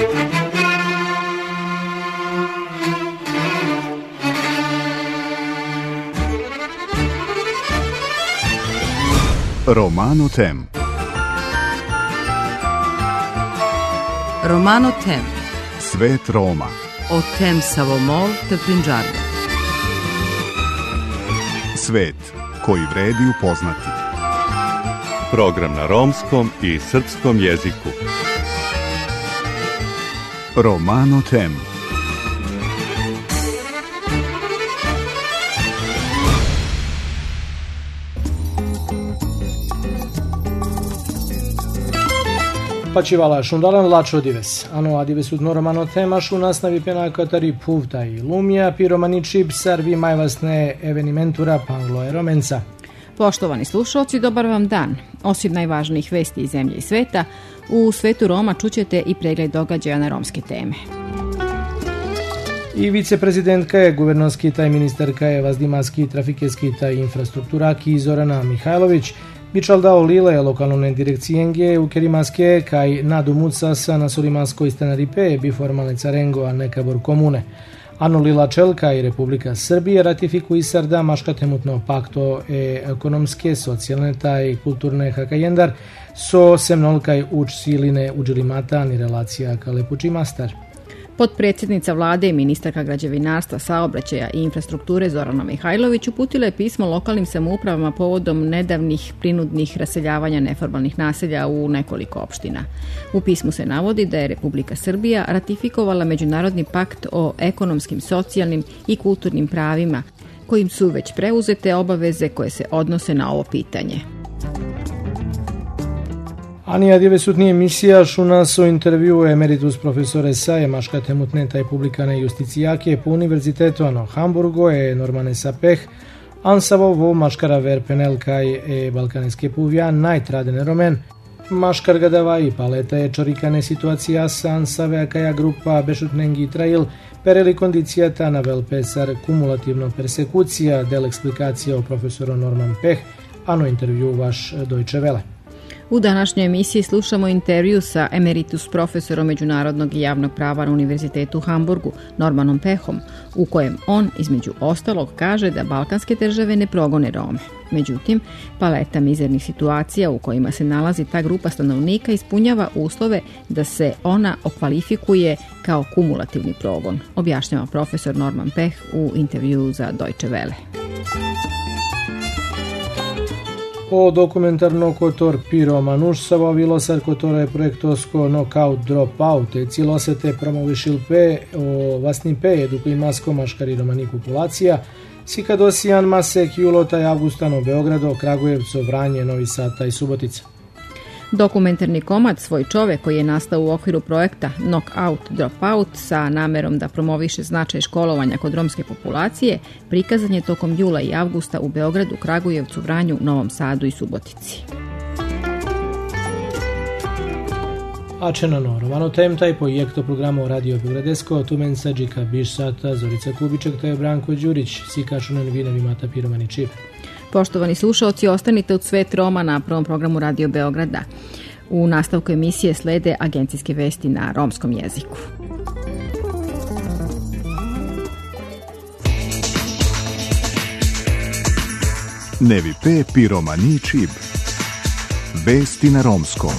Romano Tem. Romano Tem. Svet Roma. O tem Savomol te Pinđarda. Svet koji vredi upoznati. Program na romskom i srpskom jeziku. Romano Tem. Pačivala šundalan lačo dives. Ano adives utno Romano Temaš u nastavi pena katari puvta i lumija piromani čip sarvi majvasne evenimentura panglo e romenca. Poštovani slušalci, dobar vam dan. Osim najvažnijih vesti iz zemlje i sveta, u svetu Roma čućete i pregled događaja na romske teme. I viceprezidentka je guvernorskita i ministarka je vazdimaski trafikeskita i infrastrukturaki Zorana Mihajlović bičal dao lile lokalne direkcijenge u Kerimaske kaj nadumuca sa nasolimaskoj stanaripe bi formalne carengo a neka bor komune. Ano lila čelka i Republika Srbije ratifikuju sarda maškatemutno pakto ekonomske, socijalne taj kulturne hakajendar so semnolkaj uč siline uđelimata ni relacija kalepuči mastar. Potpredsjednica vlade i ministarka građevinarstva, saobraćaja i infrastrukture Zorana Mihajlović uputila je pismo lokalnim samoupravama povodom nedavnih prinudnih raseljavanja neformalnih naselja u nekoliko opština. U pismu se navodi da je Republika Srbija ratifikovala Međunarodni pakt o ekonomskim, socijalnim i kulturnim pravima, kojim su već preuzete obaveze koje se odnose na ovo pitanje. Anija divesutni emisija šuna so intervju emeritus profesore Saje maškatemutne taj publikane justicijake po univerzitetu ano Hamburgo e normane sapeh ansavo vo maškara ver penel kaj balkaneske puvja najtradene romen maškar gadava i paleta je čorikane situacija sa ansave kaja grupa bešutnengi trail pereli kondicijata na vel pesar kumulativno persekucija del eksplikacija o profesoru Norman Peh ano intervju vaš Deutsche Welle. U današnjoj emisiji slušamo intervju sa emeritus profesorom međunarodnog i javnog prava na Univerzitetu u Hamburgu, Normanom Pehom, u kojem on, između ostalog, kaže da balkanske države ne progone Rome. Međutim, paleta mizernih situacija u kojima se nalazi ta grupa stanovnika ispunjava uslove da se ona okvalifikuje kao kumulativni progon, objašnjava profesor Norman Peh u intervju za Deutsche Welle. O dokumentarno kotor Piro Manuš savovilo sar kotore projektosko knockout dropout e cilosete promovišilpe o vasnipe edukimasko maškari romani populacija sikadosijan masek julota i avgustano Beogrado, Kragujevco, Vranje, Novi Sad i Subotica. Dokumentarni komad Svoj čovek koji je nastao u okviru projekta Knockout Dropout sa namerom da promoviše značaj školovanja kod romske populacije prikazan je tokom jula i avgusta u Beogradu, Kragujevcu, Vranju, Novom Sadu i Subotici. Ačenano Romano Tem taj projekto programo Radio Beogradesko tumen sađika biš sata Zorica Kubiček taj Branko Đurić sikašunen vinevi mata piromani čip. Poštovani slušaoci, ostanite uz Svet Roma na prvom programu Radio Beograda. U nastavku emisije slede agencijske vesti na romskom jeziku. Nevi pe piromani čip. Vesti na romskom.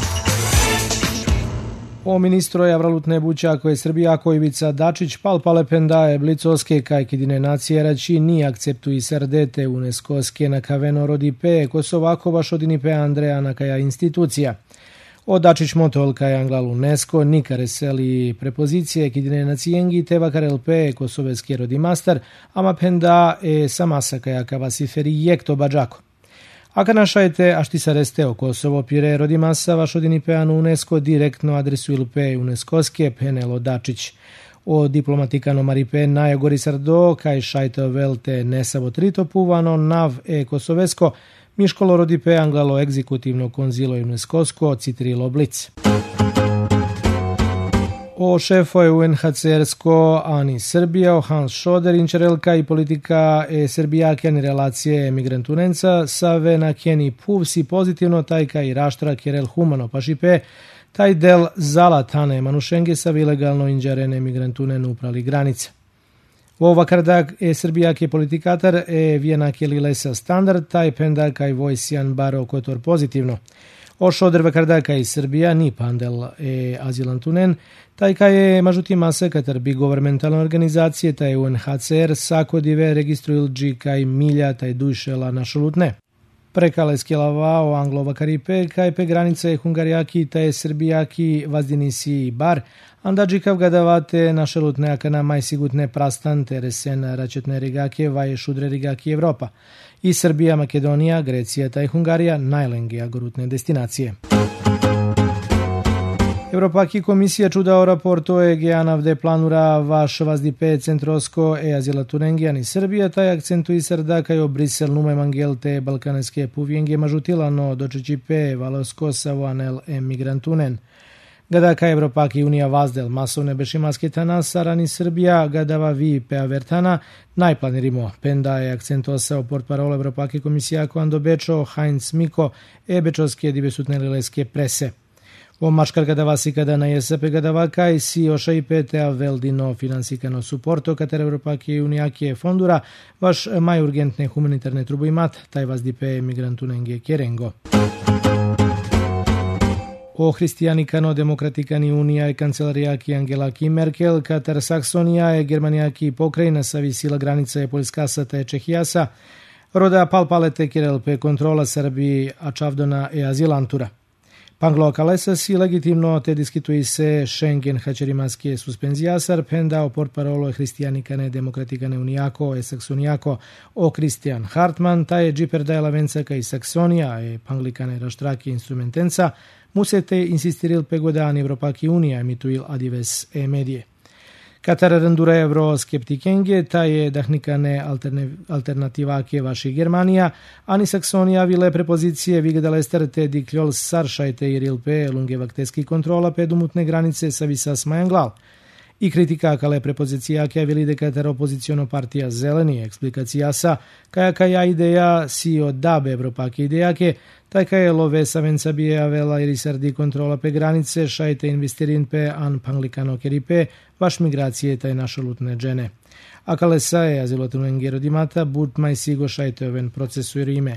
O ministro Javralutne Buća koje Srbija Ivica Dačić palpale pendaje blicoske kajkidine nacije rači ni akceptuji sardete UNESCO-ske na kaveno rodi pe Kosovako šodini pe Andreja na kaja institucija. O Dačić motol kaj Anglal UNESCO nika reseli prepozicije kidine nacijengi te vakarel pe Kosoveske rodi mastar ama penda samasa kaja kavasiferi jekto bađako. Aka našajte ašti sareste o Kosovo pire rodimasa vašodini peanu UNESCO direktno adresu il pe UNESCO-ske penelo Dačić. O diplomatikano maripe najgori sardo kaj šajte velte nesavo trito puvano nav Kosovesko miškolo rodi pe anglalo egzekutivno konzilo UNESCO-sko citrilo blic. O šefo je UNHCR-sko ani Srbija, o Hans Šoder, inčerelka i politika Srbijake ni relacije emigrantunenca, sa vena kjeni puvsi pozitivno tajka i raštra kjerel humano pašipe, taj del Zalatane Manušengesa ilegalno inđarene migrantunen uprali granice. Ova kardak Srbijak je politikatar vijenak je lilesa standard, taj pendak aj vojsjan baro kotor pozitivno. Ošo drve kardaka iz Srbija ni pandel azilantunen, taj kaj je mažuti mase katar bi governmentalne organizacije, taj UNHCR sakodive registruil dži kaj milja taj dušela našolutne. Prekale skjelavao Anglova karipe, kaj pe granice Hungarijaki, taj Srbijaki vazdinisi bar, anda džikav gadavate našolutne akana majsigutne prastante resen račetne rigake vaje šudre rigaki Evropa. I Srbija, Makedonija, Grecija taj Hungarija najlengija gorutne destinacije. Evropaki komisija čudao raporto Geanavde planura vaš vazdipe centrosko azilatunengijan i Srbija, taj akcentu i srda kajo Brisel nume mangelte balkaneske puvjenge mažutilano dočećipe valosko savoanel emigrantunen. Gada ka Evropaki unija vazdel masovne bešimasketana sarani Srbija, gadava vi pea vertana, najplanirimo. Penda je akcentosao portparol Evropaki komisija Koando Bečo, Heinz Miko, bečovske divesutne lileske prese. O maškar gadava si kada na jesape gadava kaj si oša i petea veldino finansikano suporto kater Evropaki unijake fondura, vaš maj urgentne humanitarne trubu imat, taj vazdipe migrantunenge kerengo. O hristijanikano demokratikani unija je kancelarijaki Angelaki Merkel, Katar Saksonija je germanijaki pokrajina sa visila granica je Poljskasa te Čehijasa, roda palpalete kirelpe kontrola Srbiji a čavdona azilantura. Panglo kalesas i legitimno te diskutuje se Schengen hačerimaske suspenzijasar, penda o portparolo hristijanikane demokratikane unijako saksonijako o Christian Hartmann, ta je džiper dajela vencaka i Saksonija panglikane raštraki instrumentenca, musete insistiril pegodani Evropaki unija emituil adives medije. Katar randura euroskeptikenge, ta je dahnikane alternativake vaši Germanija, ani Saksonija vile prepozicije vigdalester te dikljol saršajte i rilpe lungevakteski kontrola pedumutne granice sa visas majanglal. I kritika kale prepozicija ke vili Katar opoziciono partija zeleni eksplikacijasa, kaja ideja si od dabe Evropake idejake, taj kaj je love savenca bija vela i risardi kontrola pe granice, šajte investirin pe an panglikano keripe, vaš migracije taj našolutne džene. A kale sa je azilotunu gerodimata, but maj sigo šajte oven procesu i rime.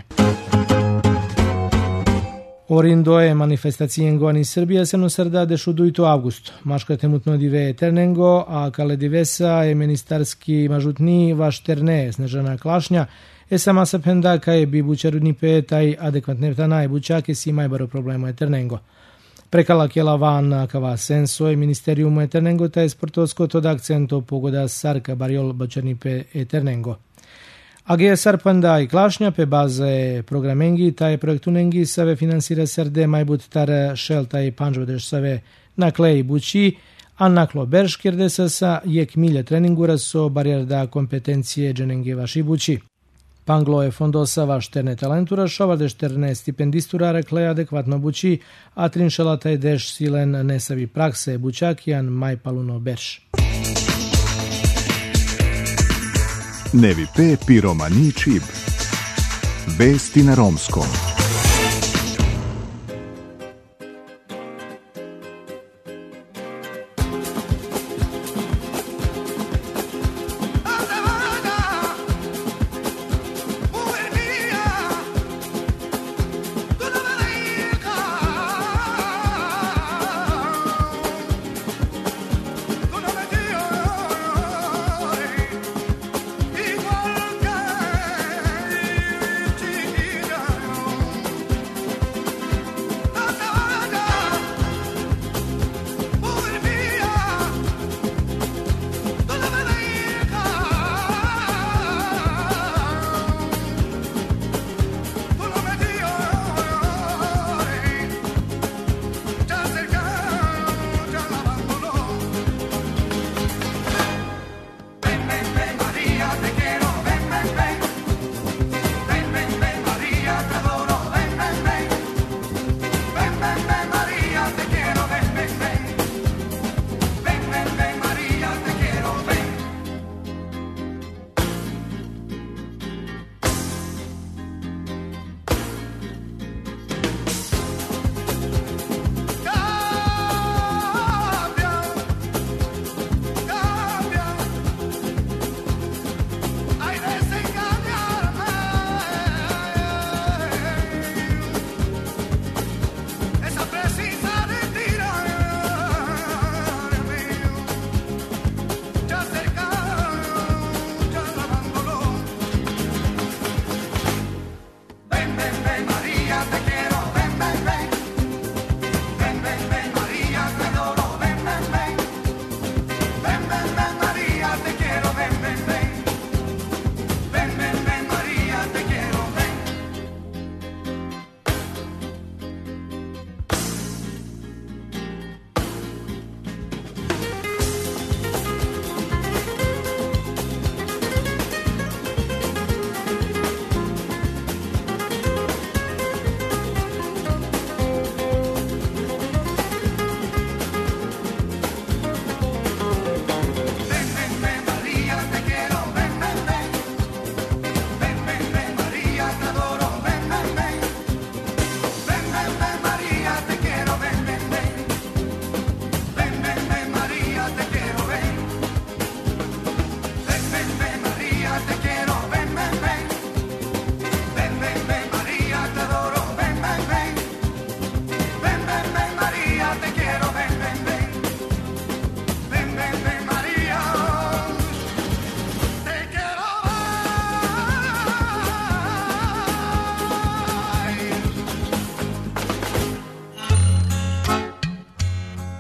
Orindo je manifestacijengo ani Srbija se no srda dešuduito avgust. Maška temutno dive ternengo, a kale divesa je ministarski mažutni vaš terne snežana klašnja, sama sa penda kaj bi bučarudni pe taj adekvatne tanaj bučake si majbaro problemo je ternengo. Prekala kjela van kava senso je ministeriumu je ternengo taj sportosko tod akcento pogoda sarka barjol bučarni pe ternengo. Agija sarpanda i klašnja pe baze programengi, taj projektunengi save finansira srde majbut tar šelta i panžvodeš save nakle i bući, a naklo berškir desasa jek milje treningura so barjerda kompetencije dženenge vaši bući. Panglo je fondosa vaš terne talentura, šovardeš terne stipendistura rekle adekvatno bući, a trinšala taj deš silen nesavi prakse bućakijan majpaluno berš. Nevi P. Piromani Čib. Vesti na romskom.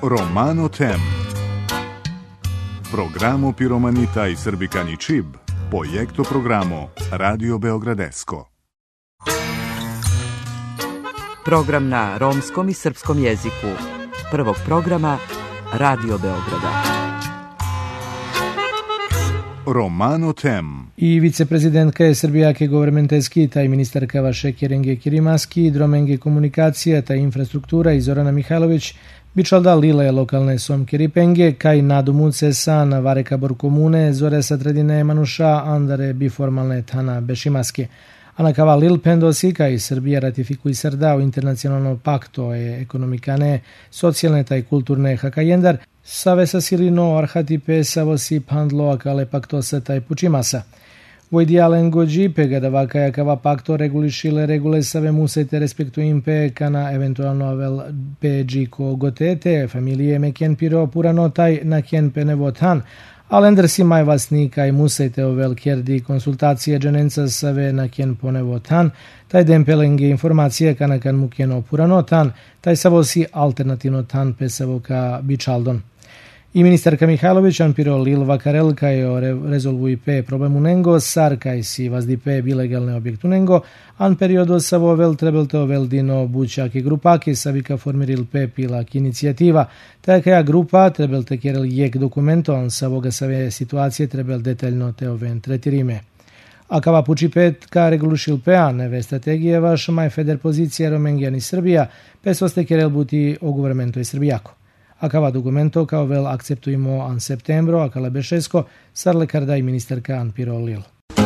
Romano Tem. Programo Piromanita i Srbikani Čib. Projekto programo Radio Beogradesko. Program na romskom i srpskom jeziku. Prvog programa Radio Beograda. Romano Tem. I viceprezidentka je Srbijake governmenteski, taj ministarka Vaše Kerenge Kirimaski, dromenge komunikacija, taj infrastruktura i Zorana Mihajlović, bičalda lile lokalne somkeri penge, kaj nadumuce sa na Varekabor komune, zore sa tredine Manuša, andare biformalne tana Bešimaske. Anakava Lil Pendosi, kaj Srbija ratifikuj srda u internacionalno pakto je ekonomikane, socijalne taj kulturne hakajendar, save sa silino arhatipe savosi pandlo akale pakto sa taj pučimasa. Vojdialen gođi pega da vakaja kava pakto regulišile regule save musete respektuim pe kana eventualno avel peđi ko gotete, familije meken piro purano taj na kjen penevotan, Alender si maj vasnika i musete ovel kerdi konsultacije dženenca save na kjen ponevotan, taj dempelenge informacije kana kan mukeno puranotan, taj savosi alternativno tan pesavo ka bičaldon. I ministarka Mihajlović anpiro Lil Vakarel kaj o rezolvuj pe problemu nengo, sar kaj si vazdi pe bilegalne objektu nengo, an periodo savo ovel trebelte ovel dino bućake grupake savika formiril pe pilak inicijativa, takaja grupa trebelte kerel jek dokumento an savoga save situacije trebel detaljno te oven tretirime. Akava puči pet ka regulušil PA neve strategije vaš maj feder pozicija Romengijani Srbija, pesoste kerel buti o governmentu i Srbijako. Akava dokumento kao vel akceptujemo an septembro, akala bešesko, sarle karda i ministarka anpiro Lil.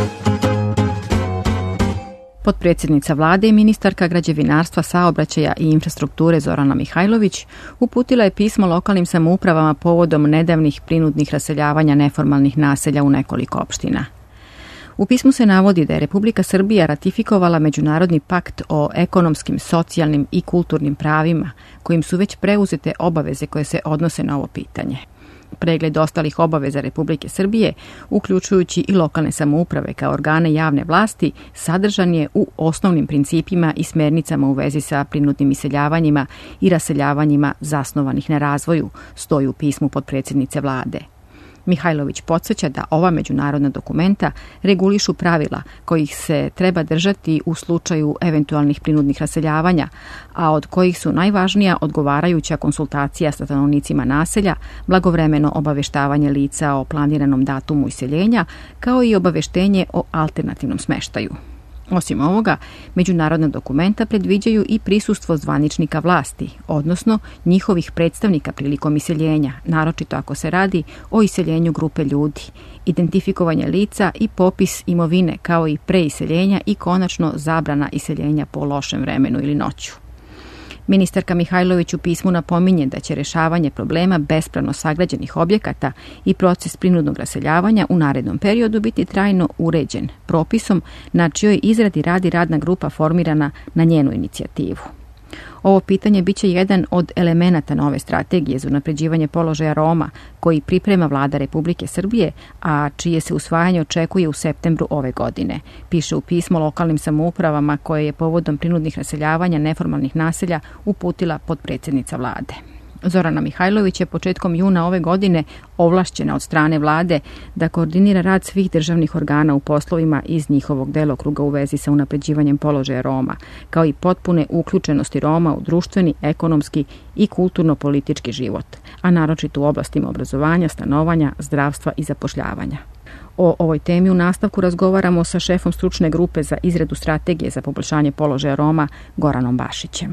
Potpredsjednica vlade i ministarka građevinarstva, saobraćaja i infrastrukture Zorana Mihajlović uputila je pismo lokalnim samoupravama povodom nedavnih prinudnih raseljavanja neformalnih naselja u nekoliko opština. U pismu se navodi da je Republika Srbija ratifikovala Međunarodni pakt o ekonomskim, socijalnim i kulturnim pravima, kojim su već preuzete obaveze koje se odnose na ovo pitanje. Pregled ostalih obaveza Republike Srbije, uključujući i lokalne samouprave kao organe javne vlasti, sadržan je u osnovnim principima i smernicama u vezi sa prinudnim iseljavanjima i raseljavanjima zasnovanih na razvoju, stoji u pismu potpredsjednice vlade. Mihajlović podsjeća da ova međunarodna dokumenta regulišu pravila kojih se treba držati u slučaju eventualnih prinudnih raseljavanja, a od kojih su najvažnija odgovarajuća konsultacija sa stanovnicima naselja, blagovremeno obaveštavanje lica o planiranom datumu iseljenja, kao i obaveštenje o alternativnom smeštaju. Osim ovoga, međunarodna dokumenta predviđaju i prisustvo zvaničnika vlasti, odnosno njihovih predstavnika prilikom iseljenja, naročito ako se radi o iseljenju grupe ljudi, identifikovanje lica i popis imovine, kao i preiseljenja i konačno zabrana iseljenja po lošem vremenu ili noću. Ministarka Mihajlović u pismu napominje da će rješavanje problema bespravno sagrađenih objekata i proces prinudnog raseljavanja u narednom periodu biti trajno uređen propisom na čijoj izradi radi radna grupa formirana na njenu inicijativu. Ovo pitanje biće jedan od elemenata nove strategije za unapređivanje položaja Roma koji priprema vlada Republike Srbije, a čije se usvajanje očekuje u septembru ove godine, piše u pismo lokalnim samoupravama koje je povodom prinudnih raseljavanja neformalnih naselja uputila potpredsjednica vlade. Zorana Mihajlović je početkom juna ove godine ovlašćena od strane vlade da koordinira rad svih državnih organa u poslovima iz njihovog delokruga u vezi sa unapređivanjem položaja Roma, kao i potpune uključenosti Roma u društveni, ekonomski i kulturno-politički život, a naročito u oblastima obrazovanja, stanovanja, zdravstva i zapošljavanja. O ovoj temi u nastavku razgovaramo sa šefom stručne grupe za izradu strategije za poboljšanje položaja Roma, Goranom Bašićem.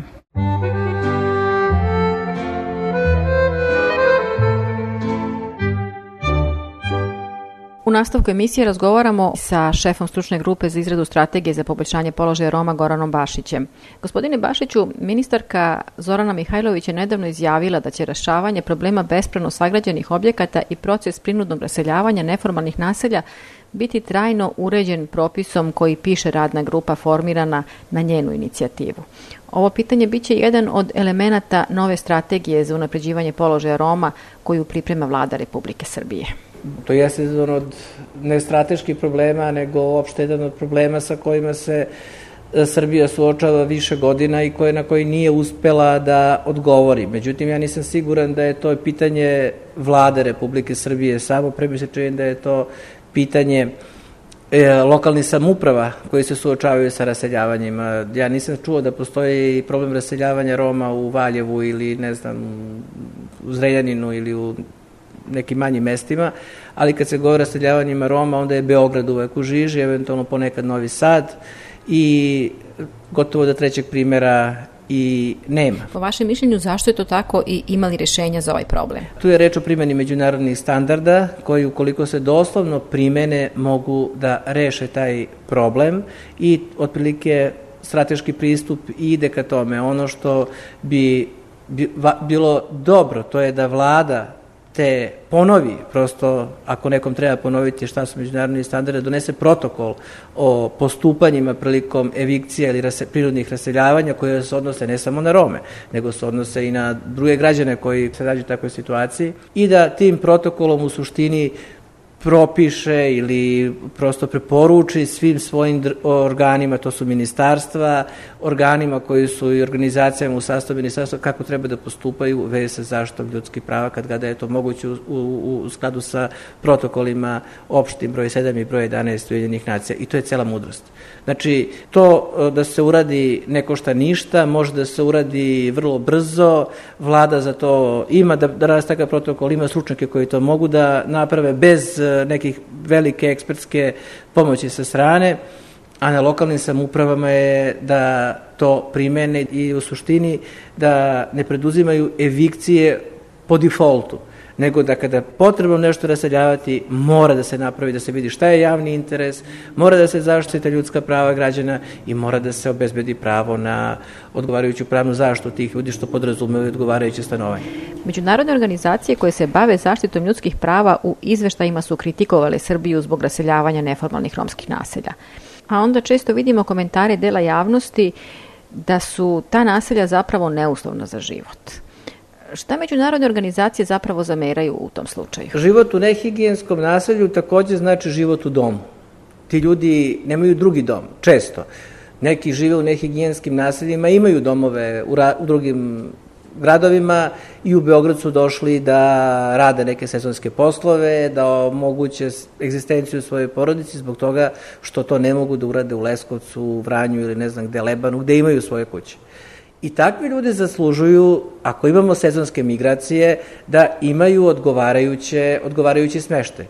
U nastavku emisije razgovaramo sa šefom stručne grupe za izradu strategije za poboljšanje položaja Roma, Goranom Bašićem. Gospodine Bašiću, ministarka Zorana Mihajlović je nedavno izjavila da će rješavanje problema bespravno sagrađenih objekata i proces prinudnog raseljavanja neformalnih naselja biti trajno uređen propisom koji piše radna grupa formirana na njenu inicijativu. Ovo pitanje biće jedan od elemenata nove strategije za unapređivanje položaja Roma koju priprema vlada Republike Srbije. To jeste jedan od ne strateških problema, nego uopšte jedan od problema sa kojima se Srbija suočava više godina i na koji nije uspela da odgovori. Međutim, ja nisam siguran da je to pitanje vlade Republike Srbije samo, pre mi se čini da je to pitanje lokalnih samouprava koji se suočavaju sa raseljavanjima. Ja nisam čuo da postoji problem raseljavanja Roma u Valjevu ili, ne znam, u Zrenjaninu ili u nekim manjim mestima, ali kad se govori o raseljavanjima Roma, onda je Beograd uvek u žiži, eventualno ponekad Novi Sad, i gotovo da trećeg primjera i nema. Po vašem mišljenju, zašto je to tako i ima li rešenja za ovaj problem? Tu je reč o primjeni međunarodnih standarda koji, ukoliko se doslovno primene, mogu da reše taj problem i otprilike strateški pristup ide ka tome. Ono što bi bilo dobro, to je da vlada te ponovi, prosto ako nekom treba ponoviti šta su međunarodni standardi, donese protokol o postupanjima prilikom evikcija ili prirodnih raseljavanja koje se odnose ne samo na Rome, nego se odnose i na druge građane koji se nađu u takvoj situaciji i da tim protokolom u suštini propiše ili prosto preporuči svim svojim organima, to su ministarstva, organima koji su i organizacijama u sastavu ministarstva, kako treba da postupaju u vezi sa zaštitom ljudskih prava kada je to moguće u skladu sa protokolima opštim broj 7 i broj 11 Ujedinjenih nacija. I to je cela mudrost. Znači, to da se uradi ne košta ništa, može da se uradi vrlo brzo, vlada za to ima da radi takav protokol, ima stručnjake koji to mogu da naprave bez nekih velike ekspertske pomoći sa strane, a na lokalnim samoupravama je da to primene i u suštini da ne preduzimaju evikcije po defaultu, nego da kada potrebno nešto raseljavati, mora da se napravi, da se vidi šta je javni interes, mora da se zaštite ljudska prava građana i mora da se obezbedi pravo na odgovarajuću pravnu zaštitu tih ljudi, što podrazumeva odgovarajuće stanovanje. Međunarodne organizacije koje se bave zaštitom ljudskih prava u izveštajima su kritikovale Srbiju zbog raseljavanja neformalnih romskih naselja. A onda često vidimo komentare dela javnosti da su ta naselja zapravo neuslovna za život. Šta međunarodne organizacije zapravo zameraju u tom slučaju? Život u nehigijenskom naselju takođe znači život u domu. Ti ljudi nemaju drugi dom, često. Neki žive u nehigijenskim naseljima, imaju domove u drugim gradovima i u Beograd su došli da rade neke sezonske poslove, da omoguće egzistenciju svoje porodici zbog toga što to ne mogu da urade u Leskovcu, u Vranju ili ne znam gde, Lebanu, gde imaju svoje kuće. I takvi ljudi zaslužuju, ako imamo sezonske migracije, da imaju odgovarajući smeštaj.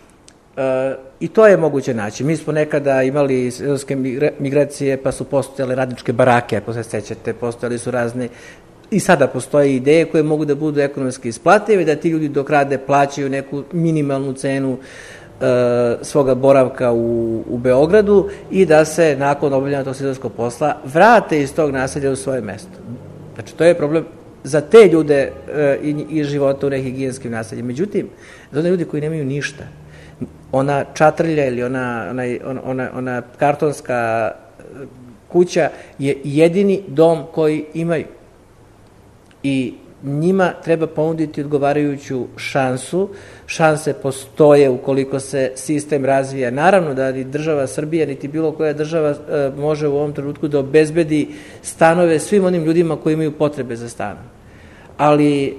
I to je moguće naći. Mi smo nekada imali sezonske migracije, pa su postojale radničke barake, ako se sećate, postojali su razne, i sada postoje ideje koje mogu da budu ekonomski isplative, da ti ljudi dok rade plaćaju neku minimalnu cenu svoga boravka u Beogradu i da se nakon obavljanja tog sezonskog posla vrate iz tog naselja u svoje mesto. Znači, to je problem za te ljude i života u nehigijenskim naseljima. Međutim, za one ljudi koji nemaju ništa, ona čatrlja ili ona kartonska kuća je jedini dom koji imaju. I njima treba ponuditi odgovarajuću šansu. Šanse postoje ukoliko se sistem razvija. Naravno da ni država Srbija, niti bilo koja država može u ovom trenutku da obezbedi stanove svim onim ljudima koji imaju potrebe za stanom. Ali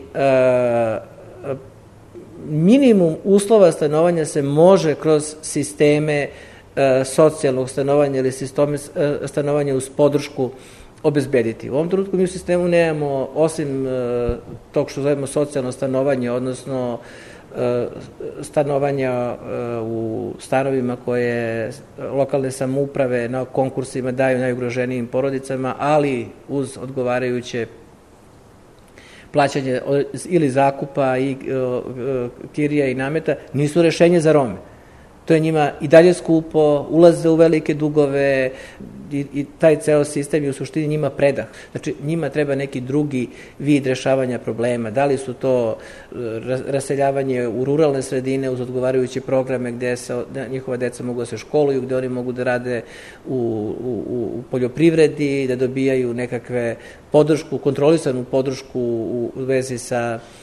minimum uslova stanovanja se može kroz sisteme socijalnog stanovanja ili sisteme stanovanja uz podršku obezbediti. U ovom trenutku mi u sistemu nemamo, osim tog što zovemo socijalno stanovanje, odnosno stanovanja u stanovima koje lokalne samouprave na konkursima daju najugroženijim porodicama, ali uz odgovarajuće plaćanje ili zakupa i kirija i nameta, nisu rešenje za Rome. To je njima i dalje skupo, ulaze u velike dugove i taj ceo sistem je u suštini njima predah. Znači, njima treba neki drugi vid rešavanja problema. Da li su to raseljavanje u ruralne sredine uz odgovarajuće programe gde njihova deca mogu da se školuju, gde oni mogu da rade u poljoprivredi, da dobijaju nekakve podršku, kontrolisanu podršku u vezi sa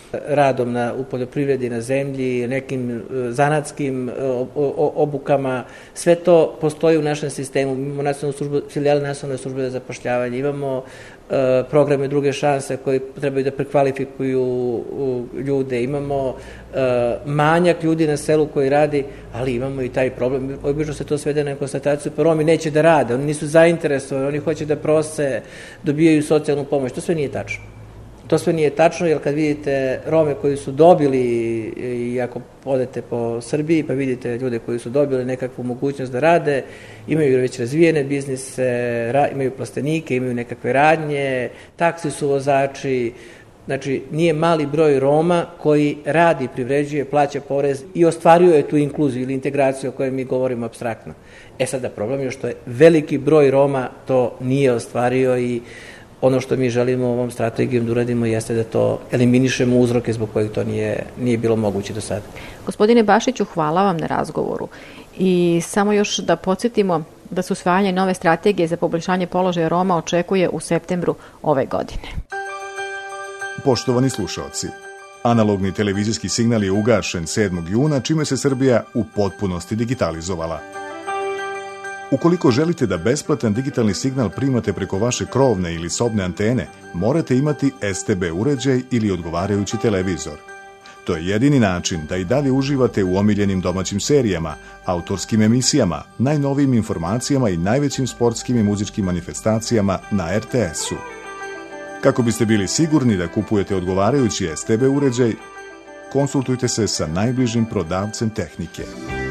radom u poljoprivredi, na zemlji, nekim zanatskim obukama. Sve to postoji u našem sistemu. Imamo filijale nacionalne službe za zapošljavanje, imamo programe druge šanse koji trebaju da prekvalifikuju ljude, imamo manjak ljudi na selu koji radi, ali imamo i taj problem. Obično se to svede na konstataciju, pa Romi neće da rade, oni nisu zainteresovani, oni hoće da prose, dobijaju socijalnu pomoć. To sve nije tačno. To sve nije tačno, jer kad vidite Rome koji su dobili, i ako odete po Srbiji pa vidite ljude koji su dobili nekakvu mogućnost da rade, imaju već razvijene biznise, imaju plastenike, imaju nekakve radnje, taksi su vozači. Znači, nije mali broj Roma koji radi, privređuje, plaća porez i ostvaruje tu inkluziju ili integraciju o kojoj mi govorimo apstraktno. Sada problem je što je veliki broj Roma to nije ostvario i ono što mi želimo ovom strategijom da uradimo jeste da to eliminišemo uzroke zbog kojih to nije bilo moguće do sada. Gospodine Bašiću, hvala vam na razgovoru. I samo još da podsjetimo da se usvajanje nove strategije za poboljšanje položaja Roma očekuje u septembru ove godine. Poštovani slušaoci, analogni televizijski signal je ugašen 7. juna, čime se Srbija u potpunosti digitalizovala. Ukoliko želite da besplatan digitalni signal primate preko vaše krovne ili sobne antene, morate imati STB uređaj ili odgovarajući televizor. To je jedini način da i dalje uživate u omiljenim domaćim serijama, autorskim emisijama, najnovijim informacijama i najvećim sportskim i muzičkim manifestacijama na RTS-u. Kako biste bili sigurni da kupujete odgovarajući STB uređaj, konsultujte se sa najbližim prodavcem tehnike.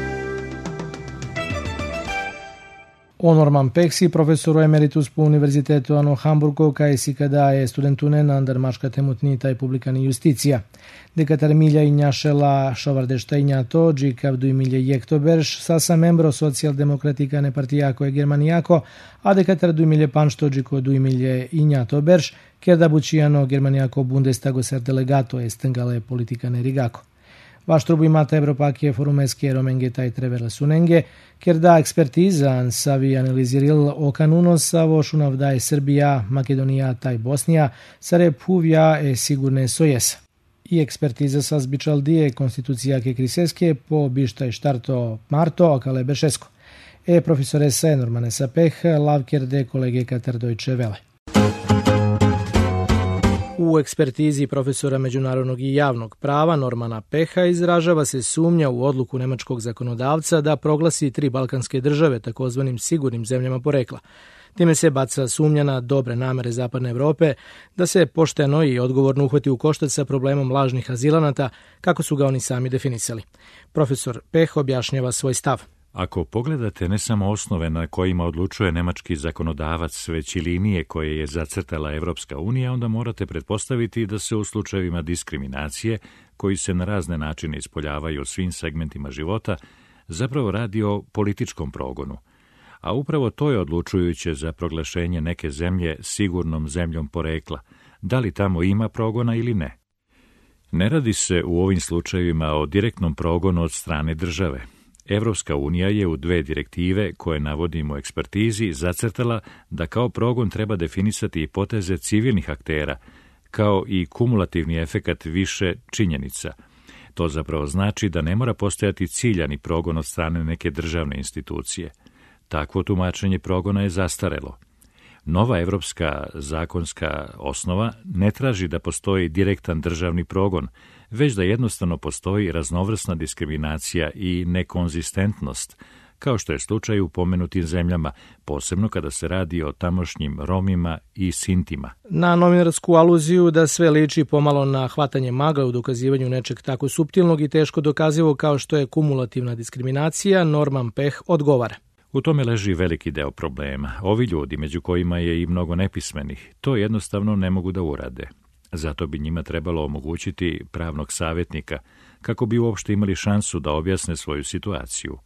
Norman Peksi, profesor emeritus po Univerzitetu Ano Hamburgo, kaj si kada je studentunen andar maška temutnita i publikani justicija. Dekatar milja i njašela šovardešta i njato, džikavdu i milje jektoberš, sasa membro socijaldemokratikane partijako je germanijako, a dekatar du milje panšto džiko du i milje i njato berš, kerda bučijano germanijako bundestago ser delegato estengale politikane rigako. Vaš trubu imate Evropakije forumeske romenge taj trevele sunenge, ker da ekspertiza savi analiziril o kanuno savo šunavda je Srbija, Makedonija taj Bosnija, sare puvja e sigurne sojesa. I ekspertiza sa zbičaldije konstitucija ke kriseske po bištaj štarto marto okale bešesko. Profesoresa Normane Sapeh, lavker de kolege Katar Deutsche Welle. U ekspertizi profesora međunarodnog i javnog prava Normana Peha izražava se sumnja u odluku nemačkog zakonodavca da proglasi 3 balkanske države takozvanim sigurnim zemljama porekla. Time se baca sumnja na dobre namere Zapadne Evrope da se pošteno i odgovorno uhvati u koštac sa problemom lažnih azilanata, kako su ga oni sami definisali. Profesor Peh objašnjava svoj stav. Ako pogledate ne samo osnove na kojima odlučuje nemački zakonodavac, već i linije koje je zacrtala Evropska unija, onda morate pretpostaviti da se u slučajevima diskriminacije, koji se na razne načine ispoljavaju u svim segmentima života, zapravo radi o političkom progonu. A upravo to je odlučujuće za proglašenje neke zemlje sigurnom zemljom porekla, da li tamo ima progona ili ne. Ne radi se u ovim slučajevima o direktnom progonu od strane države. Evropska unija je u 2 direktive, koje navodimo u ekspertizi, zacrtala da kao progon treba definisati i poteze civilnih aktera, kao i kumulativni efekat više činjenica. To zapravo znači da ne mora postojati ciljani progon od strane neke državne institucije. Takvo tumačenje progona je zastarelo. Nova evropska zakonska osnova ne traži da postoji direktan državni progon, već da jednostavno postoji raznovrsna diskriminacija i nekonzistentnost, kao što je slučaj u pomenutim zemljama, posebno kada se radi o tamošnjim Romima i Sintima. Na novinarsku aluziju da sve liči pomalo na hvatanje magle u dokazivanju nečeg tako suptilnog i teško dokazivog kao što je kumulativna diskriminacija, Norman Peh odgovara. U tome leži veliki deo problema. Ovi ljudi, među kojima je i mnogo nepismenih, to jednostavno ne mogu da urade. Zato bi njima trebalo omogućiti pravnog savjetnika, kako bi uopšte imali šansu da objasne svoju situaciju.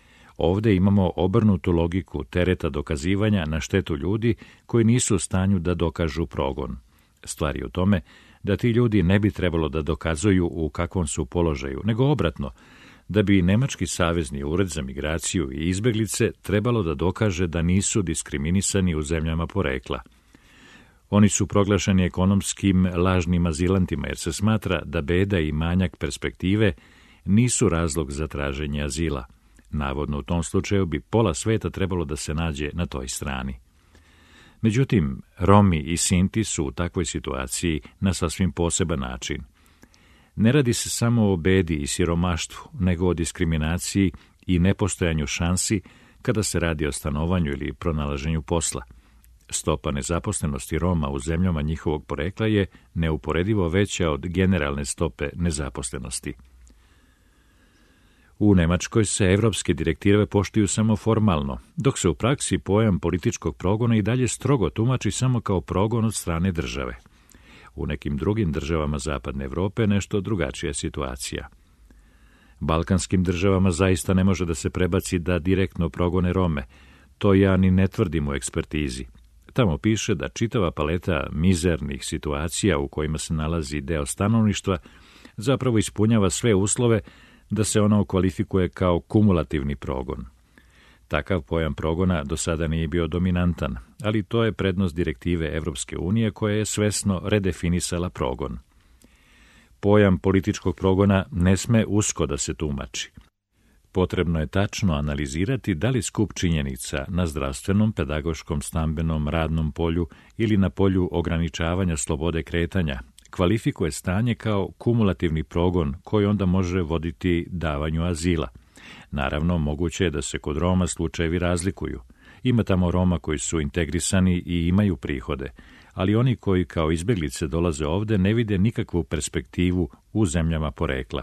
Ovde imamo obrnutu logiku tereta dokazivanja na štetu ljudi koji nisu u stanju da dokažu progon. Stvar je u tome da ti ljudi ne bi trebalo da dokazuju u kakvom su položaju, nego obratno, da bi Nemački savezni ured za migraciju i izbeglice trebalo da dokaže da nisu diskriminisani u zemljama porekla. Oni su proglašeni ekonomskim lažnim azilantima jer se smatra da beda i manjak perspektive nisu razlog za traženje azila. Navodno u tom slučaju bi pola sveta trebalo da se nađe na toj strani. Međutim, Romi i Sinti su u takvoj situaciji na sasvim poseban način. Ne radi se samo o bedi i siromaštvu, nego o diskriminaciji i nepostojanju šansi kada se radi o stanovanju ili pronalaženju posla. Stopa nezaposlenosti Roma u zemljama njihovog porekla je neuporedivo veća od generalne stope nezaposlenosti. U Nemačkoj se evropske direktive poštuju samo formalno, dok se u praksi pojam političkog progona i dalje strogo tumači samo kao progon od strane države. U nekim drugim državama Zapadne Evrope nešto drugačija situacija. Balkanskim državama zaista ne može da se prebaci da direktno progone Rome. To ja ni ne tvrdim u ekspertizi. Tamo piše da čitava paleta mizernih situacija u kojima se nalazi deo stanovništva zapravo ispunjava sve uslove da se ono kvalifikuje kao kumulativni progon. Takav pojam progona do sada nije bio dominantan, ali to je prednost direktive Evropske unije koja je svesno redefinisala progon. Pojam političkog progona ne sme usko da se tumači. Potrebno je tačno analizirati da li skup činjenica na zdravstvenom, pedagoškom, stambenom, radnom polju ili na polju ograničavanja slobode kretanja kvalifikuje stanje kao kumulativni progon koji onda može voditi davanju azila. Naravno, moguće je da se kod Roma slučajevi razlikuju. Ima tamo Roma koji su integrisani i imaju prihode, ali oni koji kao izbjeglice dolaze ovde ne vide nikakvu perspektivu u zemljama porekla.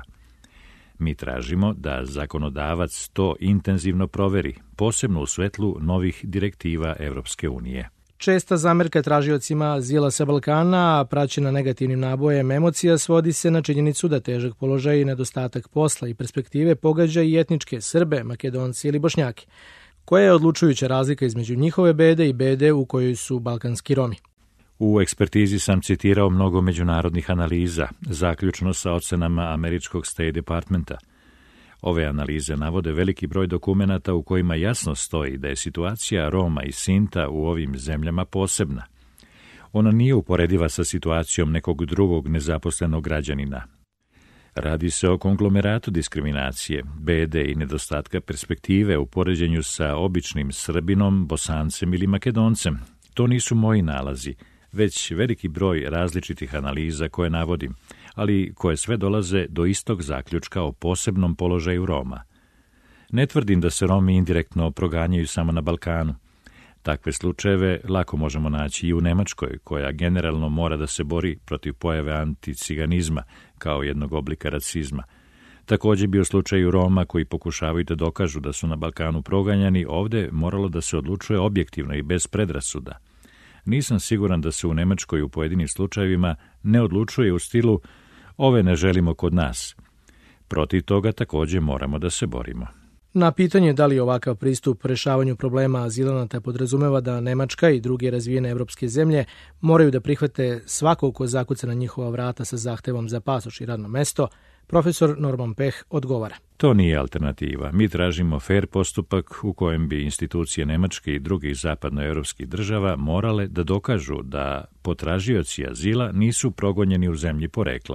Mi tražimo da zakonodavac to intenzivno proveri, posebno u svetlu novih direktiva Evropske unije. Česta zamerka tražiocima azila sa Balkana, a praćena negativnim nabojem emocija, svodi se na činjenicu da težak položaj i nedostatak posla i perspektive pogađa i etničke Srbe, Makedonci ili Bošnjake. Koja je odlučujuća razlika između njihove bede i bede u kojoj su balkanski Romi? U ekspertizi sam citirao mnogo međunarodnih analiza, zaključno sa ocenama američkog State Departmenta. Ove analize navode veliki broj dokumenata u kojima jasno stoji da je situacija Roma i Sinta u ovim zemljama posebna. Ona nije uporediva sa situacijom nekog drugog nezaposlenog građanina. Radi se o konglomeratu diskriminacije, bede i nedostatka perspektive u poređenju sa običnim Srbinom, Bosancem ili Makedoncem. To nisu moji nalazi, već veliki broj različitih analiza koje navodim, ali koje sve dolaze do istog zaključka o posebnom položaju Roma. Ne tvrdim da se Romi indirektno proganjaju samo na Balkanu. Takve slučajeve lako možemo naći i u Nemačkoj, koja generalno mora da se bori protiv pojave anticiganizma kao jednog oblika rasizma. Također bi u slučaju Roma koji pokušavaju da dokažu da su na Balkanu proganjani, ovde moralo da se odlučuje objektivno i bez predrasuda. Nisam siguran da se u Nemačkoj u pojedinim slučajevima ne odlučuje u stilu ove ne želimo kod nas. Protiv toga također moramo da se borimo. Na pitanje da li ovakav pristup rešavanju problema azilanata podrazumeva da Nemačka i druge razvijene evropske zemlje moraju da prihvate svakog ko zakuca na njihova vrata sa zahtevom za pasoš i radno mesto, profesor Norman Peh odgovara. To nije alternativa. Mi tražimo fair postupak u kojem bi institucije Nemačke i drugih zapadnoevropskih država morale da dokažu da potražioci azila nisu progonjeni u zemlji porekla.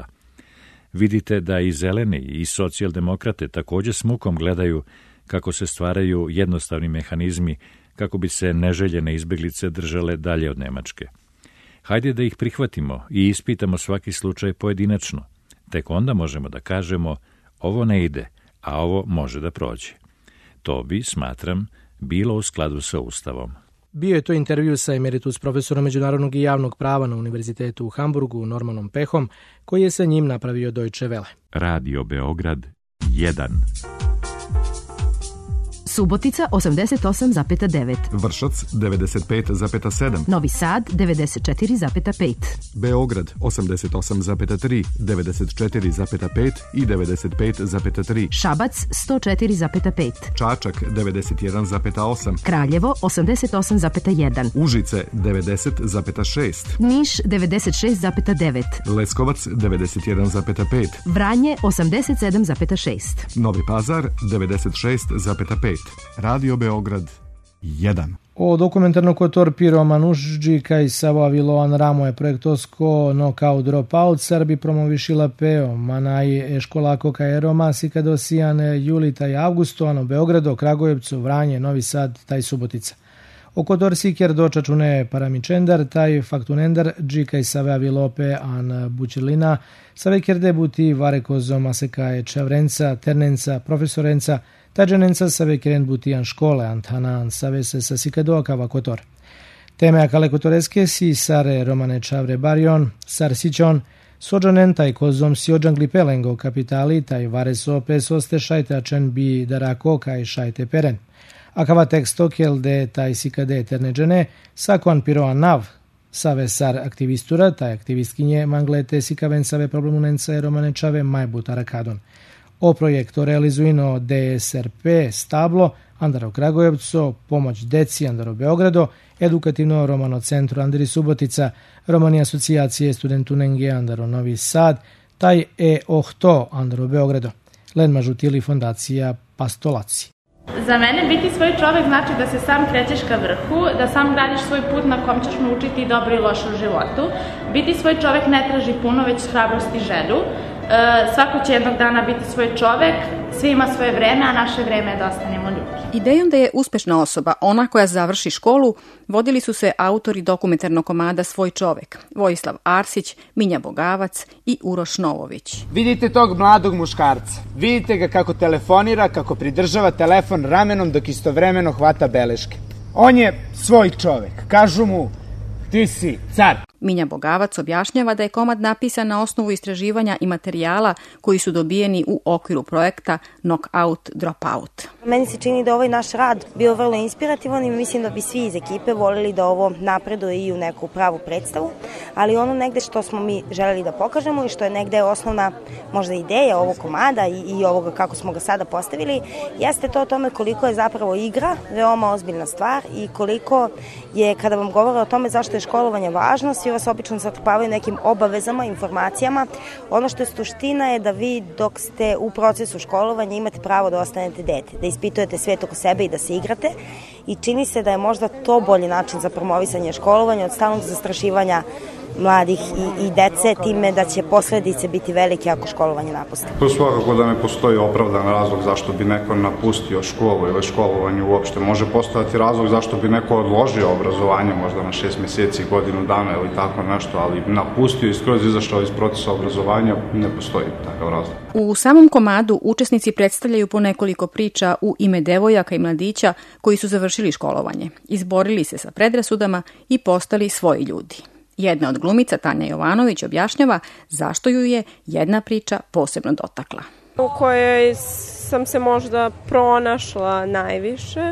Vidite da i zeleni i socijaldemokrate također s mukom gledaju kako se stvaraju jednostavni mehanizmi kako bi se neželjene izbjeglice držale dalje od Nemačke. Hajde da ih prihvatimo i ispitamo svaki slučaj pojedinačno. Tek onda možemo da kažemo ovo ne ide, a ovo može da prođe. To bi, smatram, bilo u skladu sa Ustavom. Bio je to intervju sa emeritus profesorom međunarodnog i javnog prava na Univerzitetu u Hamburgu, Normanom Pehom, koji je sa njim napravio Deutsche Welle. Radio Beograd 1. Subotica 88,9. Vršac 95,7. Novi Sad 94,5. Beograd 88,3, 94,5 i 95,3. Šabac 104,5. Čačak 91,8. Kraljevo 88,1. Užice 90,6. Niš 96,9. Leskovac 91,5. Vranje 87,6. Novi Pazar 96,5. Radio Beograd 1. O dokumentarno kotor Piro Manušđi kaj Savo Ramo je projektosko knockout dropout Srbi promovišila peo, manaj školako kaj Roma sika dosijane juli taj avgusto, ano Beogrado, Kragujevcu, Vranje, Novi Sad, taj Subotica. O kotor siker dočačune paramičendar, taj faktunendar, dži kaj save avilope an bučelina, save ker debuti varekozo masekaje čavrenca, ternenca, profesorenca, tađenenca save keren butijan škole, antanan save se sasikado kava kotor. Teme akale kotoreske si sare romane čavre barion, sar sićon, sođonen taj kozom si ođangli pelengo kapitali, taj vareso pesoste šajte ačen bi darako kaj šajte peren. Akava teksto kel de taj sikade terneđene, sakoan piroan nav, save sar aktivistura, taj aktivistkinje manglete sikaven save problemunenca romane čave majbut arakadon. O projektu realizuino DSRP stablo, Andaro Kragujevco, pomoć deci Andaro Beogrado, edukativno romano centru Andri Subotica, romani asocijacije studentunenge Andaro Novi Sad, taj ohto Andaro Beogrado, len mažutili fondacija Pastolaci. Za mene biti svoj čovek znači da se sam krećeš ka vrhu, da sam gradiš svoj put na kom ćeš naučiti dobro i loše u životu. Biti svoj čovek ne traži puno, već hrabrost i želju. Svako će jednog dana biti svoj čovek, svi ima svoje vreme, a naše vreme je da ostanemo ljudi. Idejom da je uspešna osoba ona koja završi školu, vodili su se autori dokumentarnog komada Svoj čovek, Vojislav Arsić, Minja Bogavac i Uroš Novović. Vidite tog mladog muškarca, vidite ga kako telefonira, kako pridržava telefon ramenom dok istovremeno hvata beleške. On je svoj čovek, kažu mu ti si car. Minja Bogavac objašnjava da je komad napisan na osnovu istraživanja i materijala koji su dobijeni u okviru projekta Knockout Dropout. Meni se čini da ovaj naš rad bio vrlo inspirativan i mislim da bi svi iz ekipe voljeli da ovo napreduje i u neku pravu predstavu, ali ono negde što smo mi želeli da pokažemo i što je negde osnovna možda ideja ovog komada i ovoga kako smo ga sada postavili, jeste to o tome koliko je zapravo igra veoma ozbiljna stvar i koliko je, kada vam govore o tome zašto je školovanje važno, svi vas obično zatrpavaju nekim obavezama, informacijama. Ono što je suština je da vi dok ste u procesu školovanja imate pravo da ostanete dete, da ispitujete svet oko sebe i da se igrate i čini se da je možda to bolji način za promovisanje školovanja od stalnog zastrašivanja mladih i dece, time da će posledice biti velike ako školovanje napuste. To svakako da ne postoji opravdan razlog zašto bi neko napustio školu ili školovanje uopšte. Može postojati razlog zašto bi neko odložio obrazovanje možda na 6 meseci, godinu dana ili tako nešto, ali napustio i skroz izašao iz procesa obrazovanja, ne postoji takav razlog. U samom komadu učesnici predstavljaju po nekoliko priča u ime devojaka i mladića koji su završili školovanje, izborili se sa predrasudama i postali svoji ljudi. Jedna od glumica, Tanja Jovanović, objašnjava zašto ju je jedna priča posebno dotakla. U kojoj sam se možda pronašla najviše,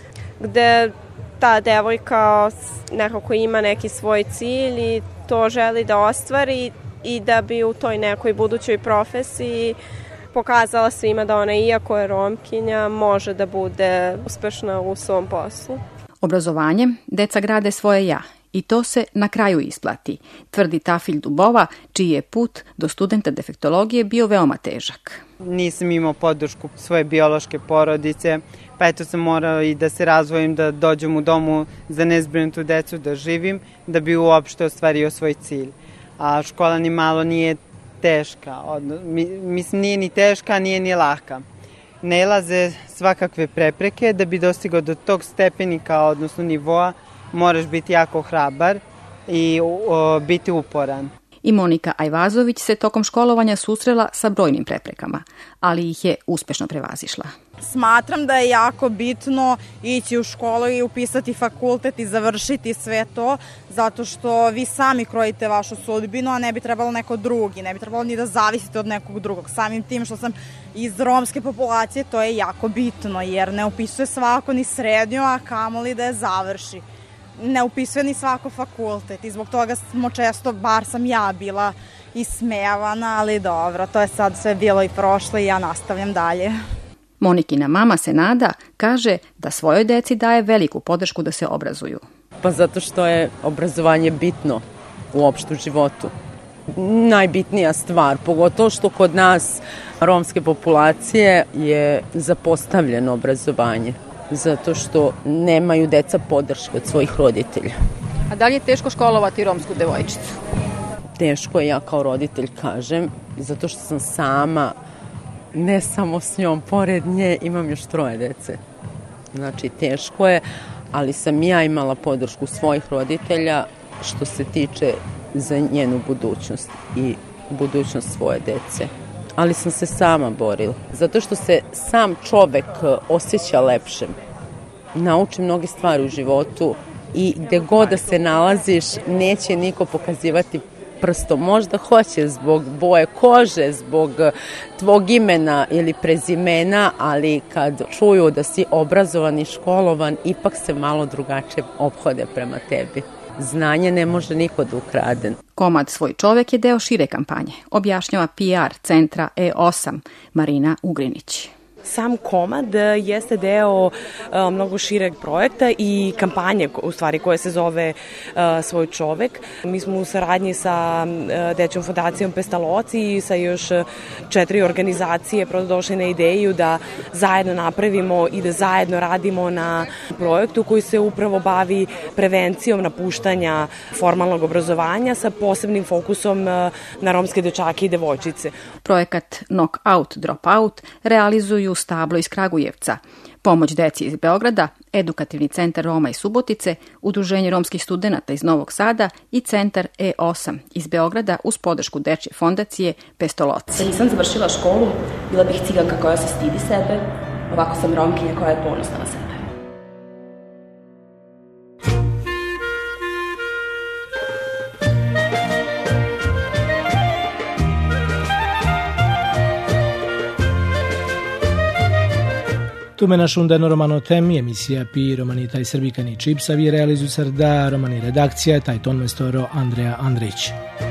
gde ta devojka nekako ima neki svoj cilj i to želi da ostvari i da bi u toj nekoj budućoj profesiji pokazala svima da ona, iako je Romkinja, može da bude uspešna u svom poslu. Obrazovanjem deca grade svoje ja. I to se na kraju isplati, tvrdi Tafilj Dubova, čiji je put do studenta defektologije bio veoma težak. Nisam imao podršku svoje biološke porodice, pa eto sam morao i da se razvojim, da dođem u domu za nezbrinutu decu, da živim, da bi uopšte ostvario svoj cilj. A škola ni malo nije teška, mislim nije ni teška, nije ni laka. Nailaze svakakve prepreke da bi dostigao do tog stepenika, odnosno nivoa, moraš biti jako hrabar i biti uporan. I Monika Ajvazović se tokom školovanja susrela sa brojnim preprekama, ali ih je uspešno prevazišla. Smatram da je jako bitno ići u školu i upisati fakultet i završiti sve to, zato što vi sami krojite vašu sudbinu, a ne bi trebalo neko drugi, ne bi trebalo ni da zavisite od nekog drugog. Samim tim što sam iz romske populacije, to je jako bitno, jer ne upisuje svako ni srednju, a kamoli da je završi. Ne upisuje ni svako fakultet i zbog toga smo često, bar sam ja bila ismejavana, ali dobro, to je sad sve bilo i prošlo i ja nastavljam dalje. Monikina mama se nada, kaže da svojoj deci daje veliku podršku da se obrazuju. Pa zato što je obrazovanje bitno uopšte u životu. Najbitnija stvar, pogotovo što kod nas romske populacije je zapostavljeno obrazovanje. zato što nemaju deca podršku od svojih roditelja. A da li je teško školovati romsku devojčicu? Teško je, ja kao roditelj kažem, zato što sam sama, ne samo s njom, pored nje imam još 3 dece. Znači, teško je, ali sam ja imala podršku svojih roditelja što se tiče za njenu budućnost i budućnost svoje dece. Ali sam se sama borila, zato što se sam čovek osjeća lepšem. Nauči mnoge stvari u životu i gde god da se nalaziš, neće niko pokazivati prstom. Možda hoće zbog boje kože, zbog tvog imena ili prezimena, ali kad čuju da si obrazovan i školovan, ipak se malo drugačije ophode prema tebi. Znanje ne može niko da ukrade. Komad Svoj čovek je deo šire kampanje, objašnjava PR centra E8 Marina Ugrinić. Sam komad jeste deo mnogo šireg projekta i kampanje u stvari koja se zove Svoj čovek. Mi smo u saradnji sa Dečjom fondacijom Pestaloci i sa još 4 organizacije došli na ideju da zajedno napravimo i da zajedno radimo na projektu koji se upravo bavi prevencijom napuštanja formalnog obrazovanja sa posebnim fokusom na romske dečake i devojčice. Projekat Knockout Dropout realizuju Stablo iz Kragujevca, Pomoć deci iz Beograda, Edukativni centar Roma iz Subotice, Udruženje romskih studenata iz Novog Sada i Centar E8 iz Beograda uz podršku Dečje fondacije Pestoloci. Da nisam završila školu, bila bih ciganka koja se stidi sebe, ovako sam romkinja koja je ponosna na sebe. Tume našundeno romano temi, emisija Pi romanita i srbikani čipsavi realizu srda romani redakcija, taj ton mestoro Andreja Andrić.